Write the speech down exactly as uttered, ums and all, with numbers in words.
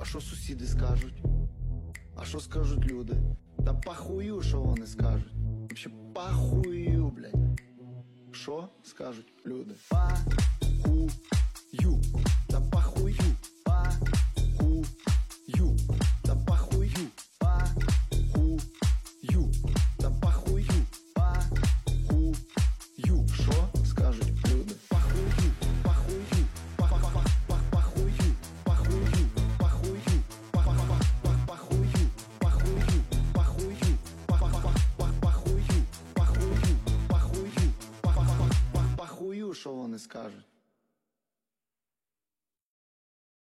що сусіди скажуть? А що скажуть люди? Та пахую, що вони скажуть. Вообще пахую, блядь. Що скажуть люди? Пахую. Та пахую. Пахую. Та пахую. Пахую. Та пахую. Пахую. Що скажуть люди? Пахую. Пахую. Пах-пах-пах. Пахую. Пахую. Пахую. Пах-пах-пах. Пахую. Пахую. Пахую. Пах-пах-пах. Пахую. Пахую. Пахую. Пах-пах-пах. Пахую, що вони скажуть?